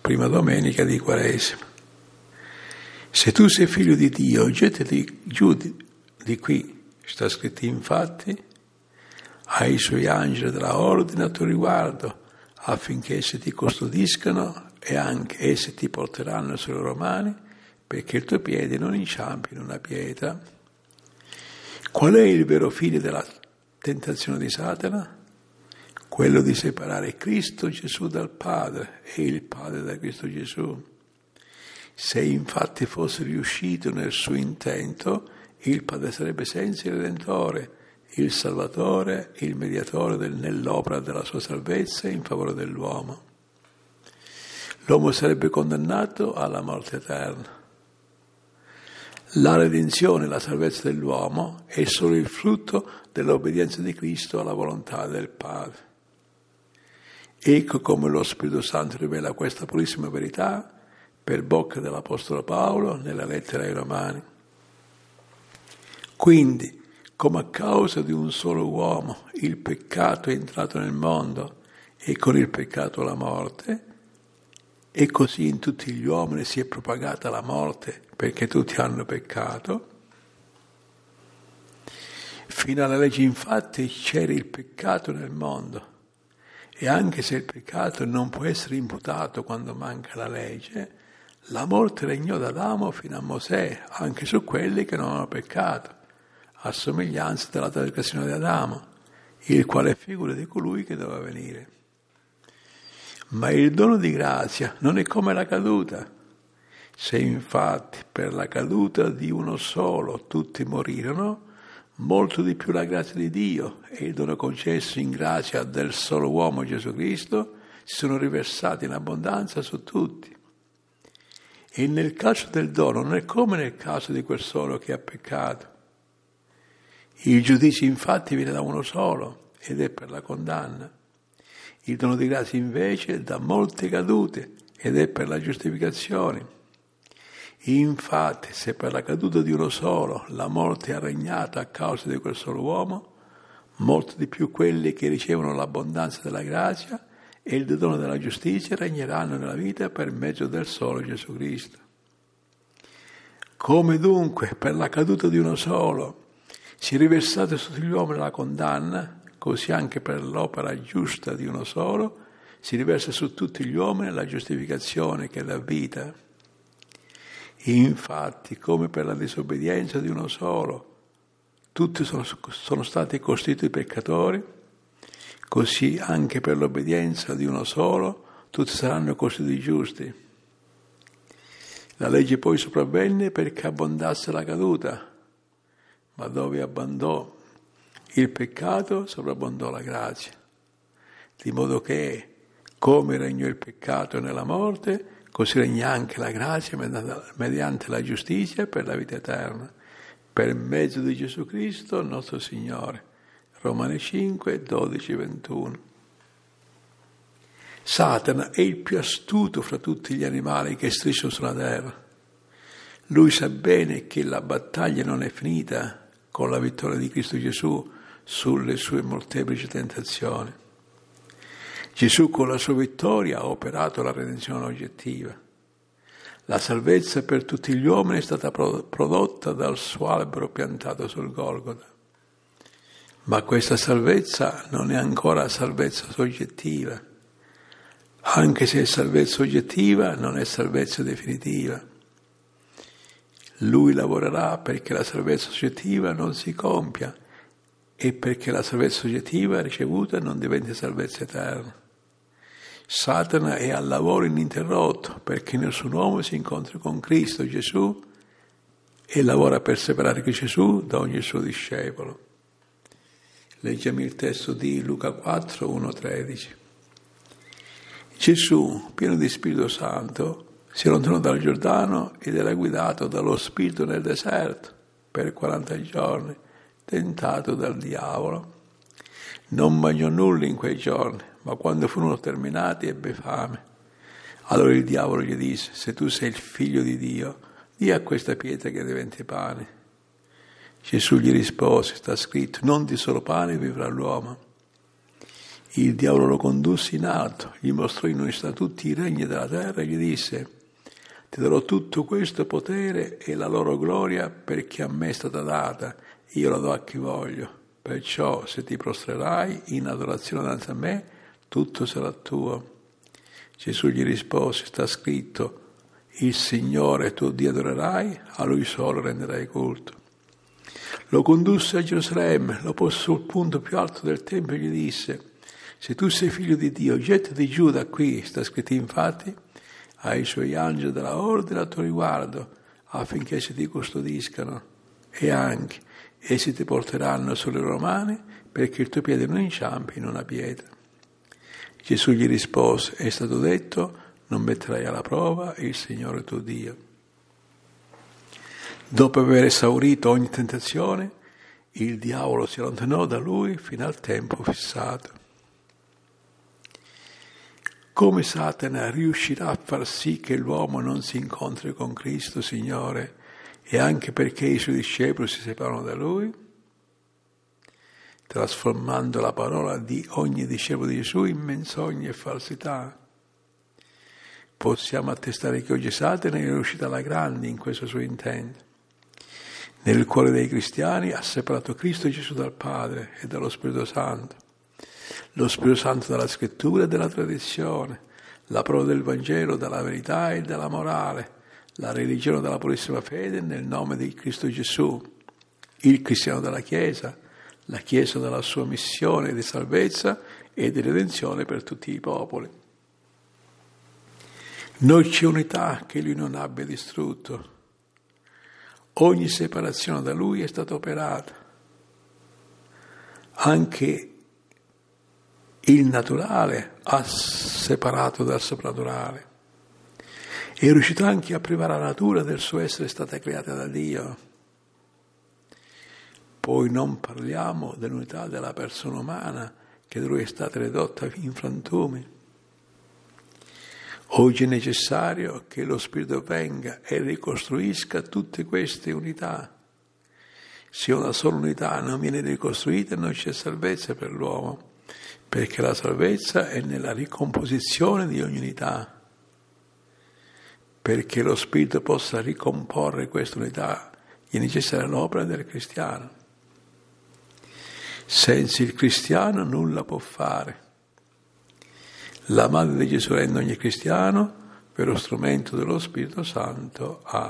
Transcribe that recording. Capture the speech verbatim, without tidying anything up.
prima domenica di Quaresima. Se tu sei figlio di Dio, gettati giù di, di qui, sta scritto infatti, ai suoi angeli darà ordine a tuo riguardo, affinché essi ti custodiscano e anche essi ti porteranno sulle loro mani, perché il tuo piede non inciampi in una pietra. Qual è il vero fine della tentazione di Satana? Quello di separare Cristo Gesù dal Padre e il Padre da Cristo Gesù. Se infatti fosse riuscito nel suo intento, il Padre sarebbe senza il Redentore, il Salvatore, il Mediatore del, nell'opera della sua salvezza in favore dell'uomo. L'uomo sarebbe condannato alla morte eterna. La redenzione e la salvezza dell'uomo è solo il frutto dell'obbedienza di Cristo alla volontà del Padre. Ecco come lo Spirito Santo rivela questa purissima verità per bocca dell'Apostolo Paolo nella lettera ai Romani. Quindi, come a causa di un solo uomo il peccato è entrato nel mondo e con il peccato la morte, e così in tutti gli uomini si è propagata la morte perché tutti hanno peccato. Fino alla legge infatti c'era il peccato nel mondo, e anche se il peccato non può essere imputato quando manca la legge, la morte regnò da Adamo fino a Mosè, anche su quelli che non hanno peccato, a somiglianza della trasgressione di Adamo, il quale è figura di colui che doveva venire. Ma il dono di grazia non è come la caduta. Se infatti per la caduta di uno solo tutti morirono, molto di più la grazia di Dio e il dono concesso in grazia del solo uomo Gesù Cristo si sono riversati in abbondanza su tutti. E nel caso del dono non è come nel caso di quel solo che ha peccato. Il giudizio infatti viene da uno solo ed è per la condanna. Il dono di grazia invece è da molte cadute ed è per la giustificazione. Infatti, se per la caduta di uno solo la morte è regnata a causa di quel solo uomo, molto di più quelli che ricevono l'abbondanza della grazia e il dono della giustizia regneranno nella vita per mezzo del solo Gesù Cristo. Come dunque per la caduta di uno solo si è riversata su tutti gli uomini la condanna, così anche per l'opera giusta di uno solo si riversa su tutti gli uomini la giustificazione che è la vita. Infatti, come per la disobbedienza di uno solo, tutti sono, sono stati costituiti peccatori, così anche per l'obbedienza di uno solo, tutti saranno costituiti giusti. La legge poi sopravvenne perché abbondasse la caduta, ma dove abbondò il peccato, sovrabbondò la grazia, di modo che, come regnò il peccato nella morte, così regna anche la grazia mediante la giustizia per la vita eterna, per mezzo di Gesù Cristo, nostro Signore. Romani cinque, dodici, ventuno. Satana è il più astuto fra tutti gli animali che strisciano sulla terra. Lui sa bene che la battaglia non è finita con la vittoria di Cristo Gesù sulle sue molteplici tentazioni. Gesù con la sua vittoria ha operato la redenzione oggettiva. La salvezza per tutti gli uomini è stata prodotta dal suo albero piantato sul Golgota. Ma questa salvezza non è ancora salvezza soggettiva. Anche se è salvezza oggettiva, non è salvezza definitiva. Lui lavorerà perché la salvezza soggettiva non si compia e perché la salvezza soggettiva ricevuta non diventi salvezza eterna. Satana è al lavoro ininterrotto perché nessun uomo si incontri con Cristo Gesù e lavora per separare Gesù da ogni suo discepolo. Leggiamo il testo di Luca quattro, uno, tredici. Gesù, pieno di Spirito Santo, si allontanò dal Giordano ed era guidato dallo Spirito nel deserto per quaranta giorni, tentato dal diavolo. Non mangiò nulla in quei giorni, ma quando furono terminati ebbe fame. Allora il diavolo gli disse: se tu sei il figlio di Dio, di a questa pietra che diventi pane. Gesù gli rispose: sta scritto, non di solo pane vivrà l'uomo. Il diavolo lo condusse in alto, gli mostrò in onestà tutti i regni della terra e gli disse: ti darò tutto questo potere e la loro gloria perché a me è stata data, io la do a chi voglio. Perciò se ti prostrerai in adorazione davanti a me, tutto sarà tuo. Gesù gli rispose: sta scritto, il Signore tuo Dio adorerai, a Lui solo renderai culto. Lo condusse a Gerusalemme, lo pose sul punto più alto del Tempio e gli disse: se tu sei figlio di Dio, gettati giù da qui, sta scritto infatti, ai suoi angeli della ordine a tuo riguardo, affinché essi ti custodiscano, e anche essi ti porteranno sulle loro mani, perché il tuo piede non inciampi in una pietra. Gesù gli rispose: è stato detto, non metterai alla prova il Signore tuo Dio. Dopo aver esaurito ogni tentazione, il diavolo si allontanò da lui fino al tempo fissato. Come Satana riuscirà a far sì che l'uomo non si incontri con Cristo Signore e anche perché i suoi discepoli si separano da Lui? Trasformando la parola di ogni discepolo di Gesù in menzogne e falsità. Possiamo attestare che oggi Satana è riuscito alla grande in questo suo intento. Nel cuore dei cristiani ha separato Cristo Gesù dal Padre e dallo Spirito Santo. Lo Spirito Santo dalla Scrittura e dalla tradizione, la prova del Vangelo dalla verità e dalla morale, la religione dalla purissima fede nel nome di Cristo Gesù, il cristiano dalla Chiesa, la Chiesa dalla sua missione di salvezza e di redenzione per tutti i popoli. Non c'è unità che Lui non abbia distrutto. Ogni separazione da Lui è stata operata. Anche il naturale ha separato dal soprannaturale. È riuscito anche a privare la natura del suo essere stata creata da Dio. Poi non parliamo dell'unità della persona umana, che da Lui è stata ridotta in frantumi. Oggi è necessario che lo Spirito venga e ricostruisca tutte queste unità. Se una sola unità non viene ricostruita, non c'è salvezza per l'uomo. Perché la salvezza è nella ricomposizione di ogni unità. Perché lo Spirito possa ricomporre questa unità, è necessaria l'opera del cristiano. Senza il cristiano nulla può fare. La Madre di Gesù rende ogni cristiano, per lo strumento dello Spirito Santo. Amen.